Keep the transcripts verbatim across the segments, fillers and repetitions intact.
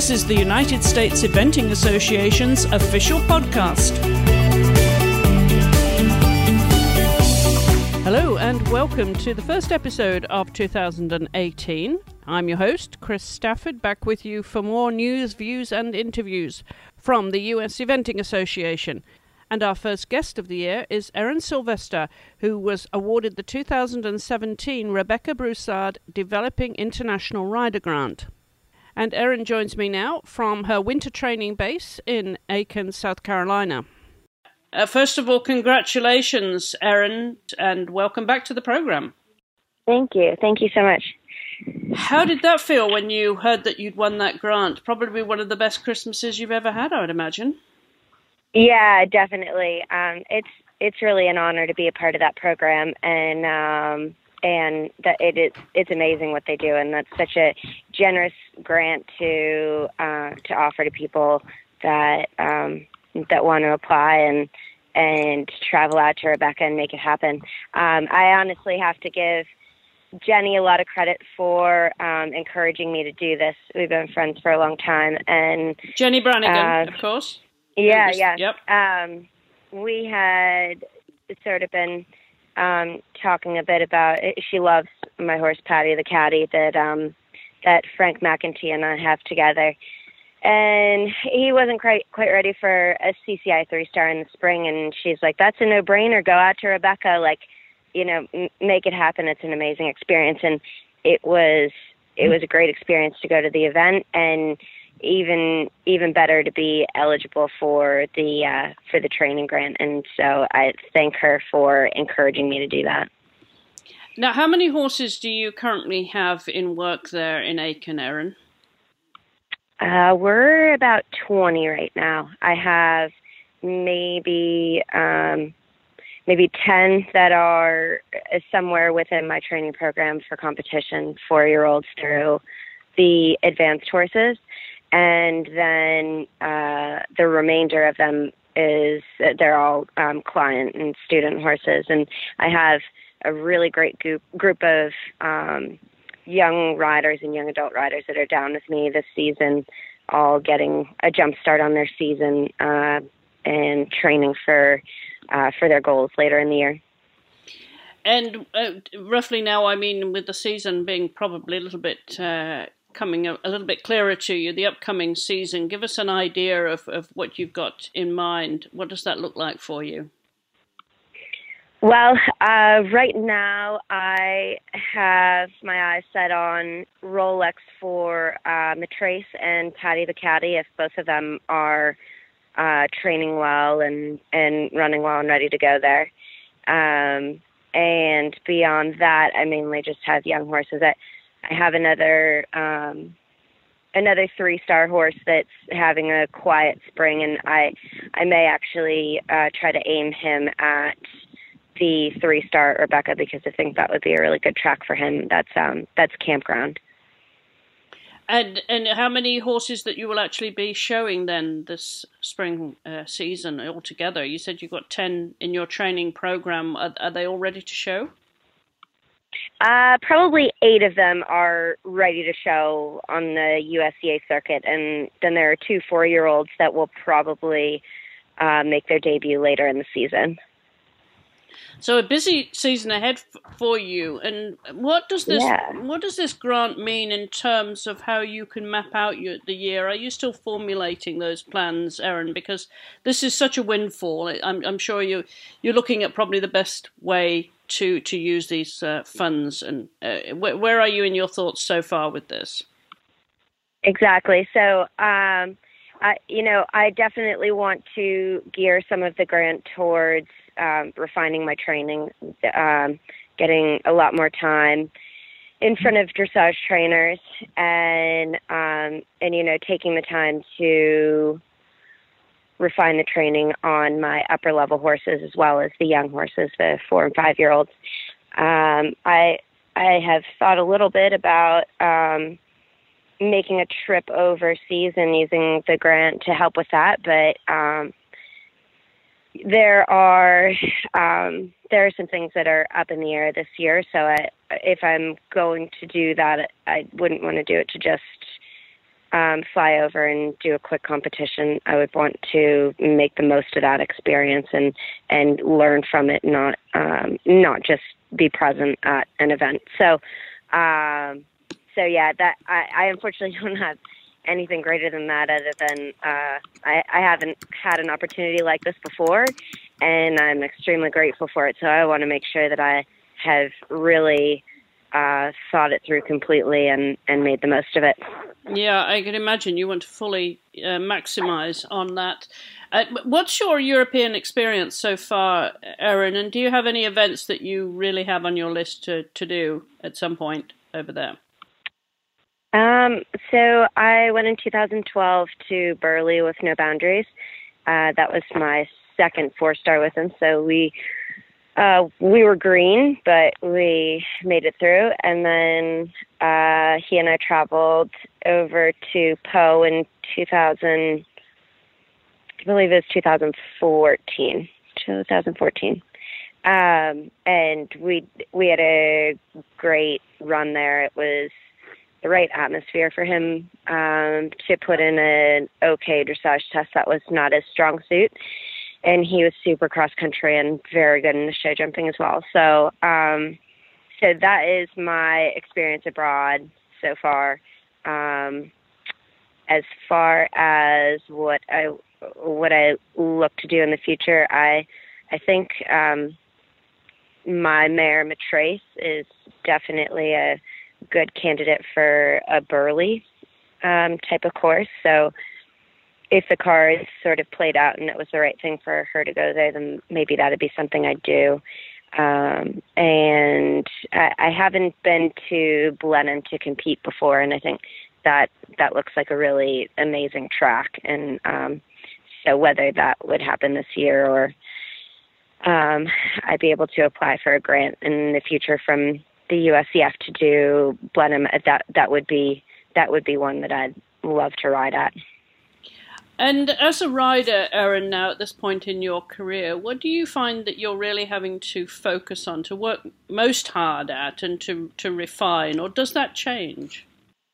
This is the United States Eventing Association's official podcast. Hello and welcome to the first episode of two thousand eighteen. I'm your host, Chris Stafford, back with you for more news, views and interviews from the U S Eventing Association. And our first guest of the year is Erin Sylvester, who was awarded the two thousand seventeen Rebecca Broussard Developing International Rider Grant. And Erin joins me now from her winter training base in Aiken, South Carolina. Uh, first of all, congratulations, Erin, and welcome back to the program. Thank you. Thank you so much. How did that feel when you heard that you'd won that grant? Probably one of the best Christmases you've ever had, I would imagine. Yeah, definitely. Um, it's it's really an honor to be a part of that program, and um, and that it is it's amazing what they do, and that's such a generous grant to uh, to offer to people that um, that want to apply and and travel out to Rebecca and make it happen. Um, I honestly have to give Jenny a lot of credit for um, encouraging me to do this. We've been friends for a long time, and Jenny Brannigan, uh, of course. Yeah, was, yeah. Yep. Um, we had sort of been um, talking a bit about. She loves my horse Patty the Caddy that um, that Frank McEntee and I have together, and he wasn't quite quite ready for a C C I three star in the spring. And she's like, "That's a no brainer. Go out to Rebecca. Like, you know, m- make it happen. It's an amazing experience." And it was it was a great experience to go to the event, and even even better to be eligible for the uh, for the training grant. And so I thank her for encouraging me to do that. Now, how many horses do you currently have in work there in Aiken, Erin? Uh, we're about twenty right now. I have maybe um, maybe ten that are somewhere within my training program for competition, four-year-olds through the advanced horses. And then uh, the remainder of them is, they're all um, client and student horses. And I have a really great group, group of um, young riders and young adult riders that are down with me this season, all getting a jump start on their season uh, and training for uh, for their goals later in the year. And uh, roughly now, I mean, with the season being probably a little bit uh, coming a, a little bit clearer to you, the upcoming season, give us an idea of, of what you've got in mind. What does that look like for you? Well, uh, right now I have my eyes set on Rolex for uh, Matrace and Patty the Caddy, if both of them are uh, training well and, and running well and ready to go there. Um, and beyond that, I mainly just have young horses. I, I have another um, another three-star horse that's having a quiet spring, and I I may actually uh, try to aim him at the three-star Rebecca, because I think that would be a really good track for him. That's um that's campground. And and how many horses that you will actually be showing then this spring uh, season altogether? You said you've got ten in your training program. Are, are they all ready to show? Uh, probably eight of them are ready to show on the U S C A circuit, and then there are two four-year-olds that will probably uh, make their debut later in the season. So a busy season ahead f- for you. And what does this Yeah. what does this grant mean in terms of how you can map out your, the year? Are you still formulating those plans, Erin? Because this is such a windfall. I'm, I'm sure you you're looking at probably the best way to to use these uh, funds. And uh, where, where are you in your thoughts so far with this? Exactly. So, um, I, you know, I definitely want to gear some of the grant towards um, refining my training, um, getting a lot more time in front of dressage trainers, and um, and you know, taking the time to refine the training on my upper level horses as well as the young horses, the four and five year olds. Um, I I have thought a little bit about um, making a trip overseas and using the grant to help with that, but um, there are um, there are some things that are up in the air this year. So I, if I'm going to do that, I wouldn't want to do it to just um, fly over and do a quick competition, I would want to make the most of that experience and and learn from it, not um, not just be present at an event. So, um, so yeah, that I, I unfortunately don't have anything greater than that, other than uh, I, I haven't had an opportunity like this before, and I'm extremely grateful for it. So I want to make sure that I have really uh, thought it through completely and, and made the most of it. Yeah, I can imagine you want to fully uh, maximize on that. Uh, what's your European experience so far, Erin? And do you have any events that you really have on your list to, to do at some point over there? Um, so I went in two thousand twelve to Burghley with No Boundaries. Uh, that was my second four-star with him. So we uh, we were green, but we made it through. And then uh, he and I traveled over to Po in two thousand, I believe it was two thousand fourteen. two thousand fourteen. Um, and we we had a great run there. It was the right atmosphere for him um, to put in an okay dressage test that was not his strong suit. And he was super cross country and very good in the show jumping as well. So, um, so that is my experience abroad so far. Um, as far as what I what I look to do in the future, I I think um, my mare Matrace is definitely a good candidate for a Burghley um, type of course. So if the cards sort of played out and it was the right thing for her to go there, then maybe that'd be something I'd do. Um, and I, I haven't been to Blenheim to compete before, and I think that that looks like a really amazing track. And um, so whether that would happen this year or um, I'd be able to apply for a grant in the future from the U S C F to do Blenheim, that that would be that would be one that I'd love to ride at. And as a rider, Erin, now at this point in your career, what do you find that you're really having to focus on, to work most hard at, and to to refine, or does that change?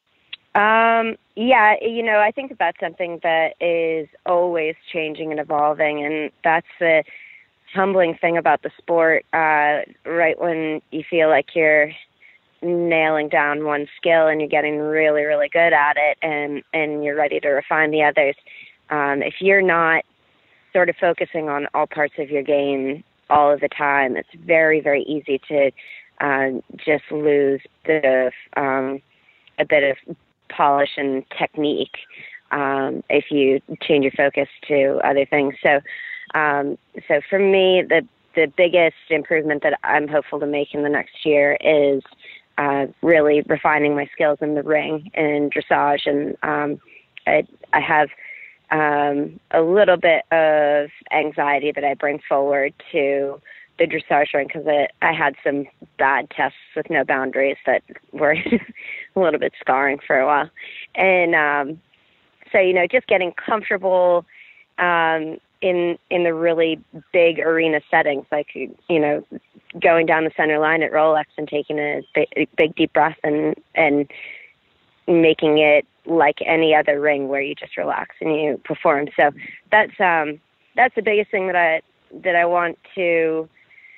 Um, yeah, you know, I think that's something that is always changing and evolving, and that's the humbling thing about the sport. Uh, right when you feel like you're nailing down one skill and you're getting really, really good at it, and, and you're ready to refine the others, um, if you're not sort of focusing on all parts of your game all of the time, it's very, very easy to uh, just lose the um, a bit of polish and technique um, if you change your focus to other things. So Um, so for me, the the biggest improvement that I'm hopeful to make in the next year is uh, really refining my skills in the ring and dressage. And um, I, I have um, a little bit of anxiety that I bring forward to the dressage ring because I, I had some bad tests with No Boundaries that were a little bit scarring for a while. And um, so, you know, just getting comfortable um, in in the really big arena settings, like, you know, going down the center line at Rolex and taking a big, big deep breath and and making it like any other ring where you just relax and you perform. So that's um that's the biggest thing that I that I want to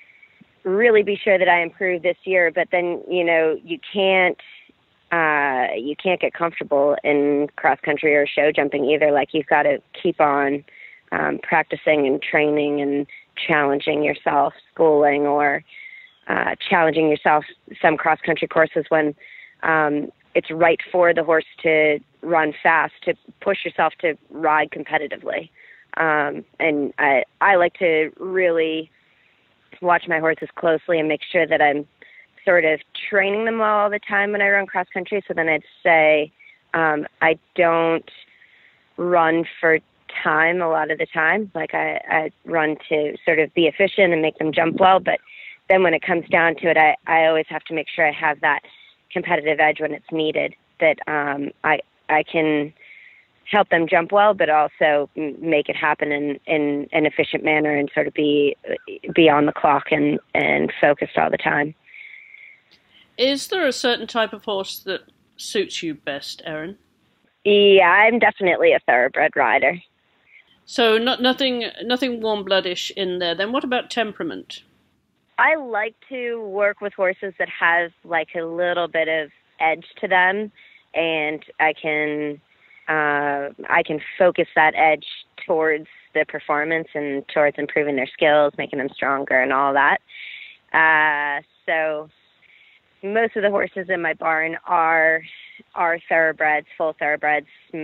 really be sure that I improve this year. But then, you know, you can't uh you can't get comfortable in cross country or show jumping either. Like, you've got to keep on Um, practicing and training and challenging yourself, schooling or uh, challenging yourself some cross-country courses when um, it's right for the horse to run fast, to push yourself to ride competitively. Um, and I, I like to really watch my horses closely and make sure that I'm sort of training them well all the time when I run cross-country. So then I'd say um, I don't run for time a lot of the time. Like, I, I run to sort of be efficient and make them jump well, but then when it comes down to it, I, I always have to make sure I have that competitive edge when it's needed, that um, I I can help them jump well, but also make it happen in, in an efficient manner and sort of be be on the clock and, and focused all the time. Is there a certain type of horse that suits you best, Erin? Yeah, I'm definitely a thoroughbred rider. So not nothing nothing warm-bloodish in there. Then what about temperament? I like to work with horses that have like a little bit of edge to them, and I can uh, I can focus that edge towards the performance and towards improving their skills, making them stronger, and all that. Uh, so most of the horses in my barn are are thoroughbreds, full thoroughbreds.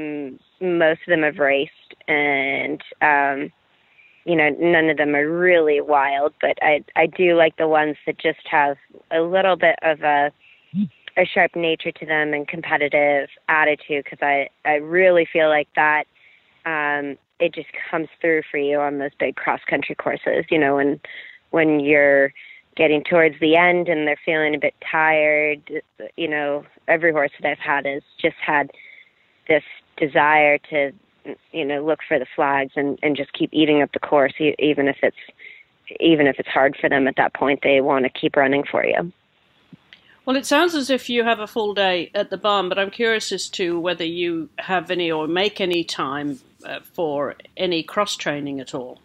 Most of them have raced, and um, you know, none of them are really wild, but I I do like the ones that just have a little bit of a a sharp nature to them and competitive attitude, because I, I really feel like that um, it just comes through for you on those big cross-country courses, you know, when, when you're getting towards the end and they're feeling a bit tired. You know, every horse that I've had has just had this desire to, you know, look for the flags and, and just keep eating up the course, even if it's even if it's hard for them at that point. They want to keep running for you. Well, it sounds as if you have a full day at the barn, but I'm curious as to whether you have any or make any time uh, for any cross-training at all.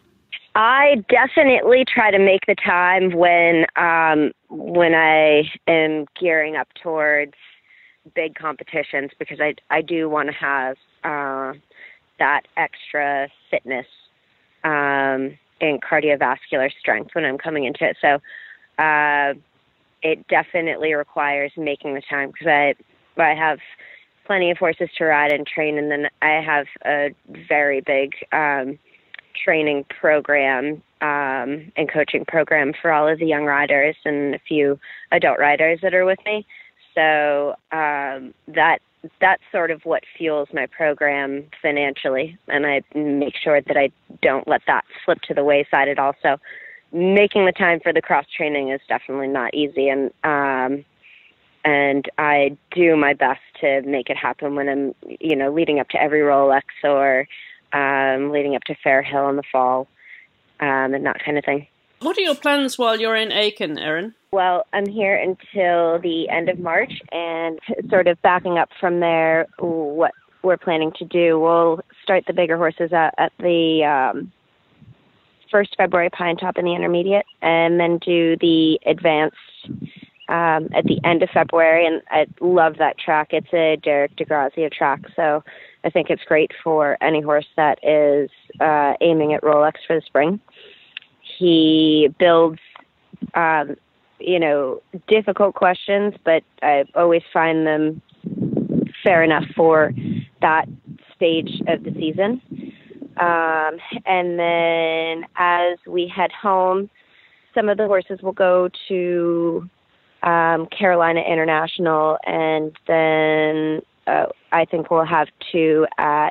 I definitely try to make the time when um, when I am gearing up towards big competitions, because I, I do want to have uh, that extra fitness um, and cardiovascular strength when I'm coming into it. So uh, it definitely requires making the time, because I, I have plenty of horses to ride and train, and then I have a very big um, training program um, and coaching program for all of the young riders and a few adult riders that are with me. So um, that that's sort of what fuels my program financially, and I make sure that I don't let that slip to the wayside at all. So making the time for the cross training is definitely not easy, and um, and I do my best to make it happen when I'm, you know, leading up to every Rolex or um, leading up to Fair Hill in the fall, um, and that kind of thing. What are your plans while you're in Aiken, Erin? Well, I'm here until the end of March, and sort of backing up from there, what we're planning to do, we'll start the bigger horses at, at the um, first February Pine Top in the intermediate, and then do the advanced um, at the end of February. And I love that track. It's a Derek DeGrazia track, so I think it's great for any horse that is uh, aiming at Rolex for the spring. He builds, um, you know, difficult questions, but I always find them fair enough for that stage of the season. Um, and then as we head home, some of the horses will go to um, Carolina International, and then uh, I think we'll have two at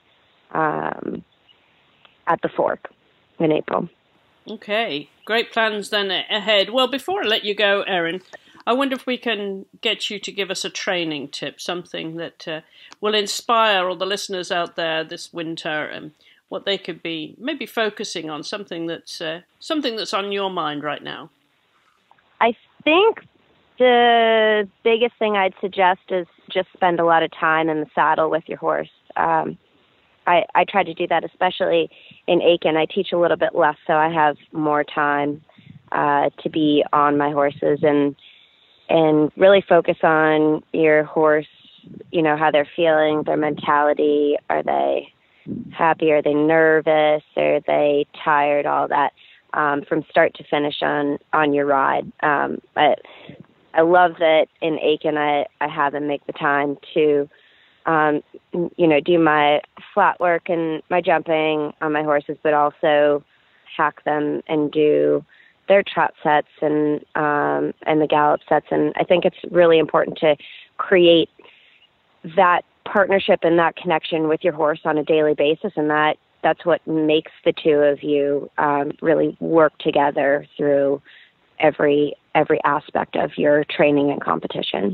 um, at the Fork in April. Okay, great plans then ahead. Well, before I let you go, Erin, I wonder if we can get you to give us a training tip, something that uh, will inspire all the listeners out there this winter, and what they could be maybe focusing on, something that's uh, something that's on your mind right now. I think the biggest thing I'd suggest is just spend a lot of time in the saddle with your horse. Um, I, I try to do that, especially in Aiken. I teach a little bit less, so I have more time uh, to be on my horses and and really focus on your horse, you know, how they're feeling, their mentality. Are they happy? Are they nervous? Are they tired? All that um, from start to finish on, on your ride. Um, I, I love that in Aiken I, I have them make the time to Um, you know, do my flat work and my jumping on my horses, but also hack them and do their trot sets and um, and the gallop sets. And I think it's really important to create that partnership and that connection with your horse on a daily basis, and that that's what makes the two of you um, really work together through every every aspect of your training and competition.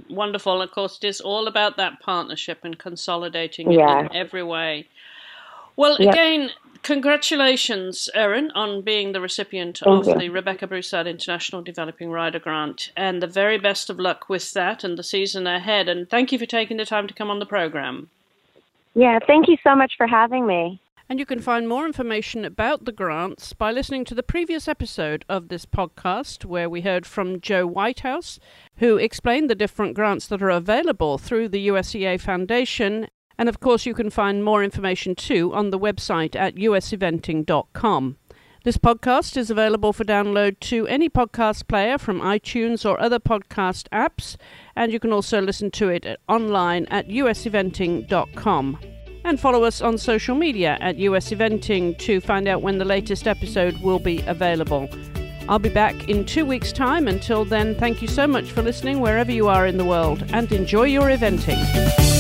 Wonderful. Of course, it is all about that partnership and consolidating it yeah. in every way. Well, yep. again, congratulations, Erin, on being the recipient Thank of you. the Rebecca Broussard International Developing Rider Grant, and the very best of luck with that and the season ahead. And thank you for taking the time to come on the program. Yeah, thank you so much for having me. And you can find more information about the grants by listening to the previous episode of this podcast, where we heard from Joe Whitehouse, who explained the different grants that are available through the U S E A Foundation. And of course, you can find more information too on the website at u s eventing dot com. This podcast is available for download to any podcast player from iTunes or other podcast apps, and you can also listen to it online at u s eventing dot com. And follow us on social media at U S Eventing to find out when the latest episode will be available. I'll be back in two weeks' time. Until then, thank you so much for listening wherever you are in the world, and enjoy your eventing.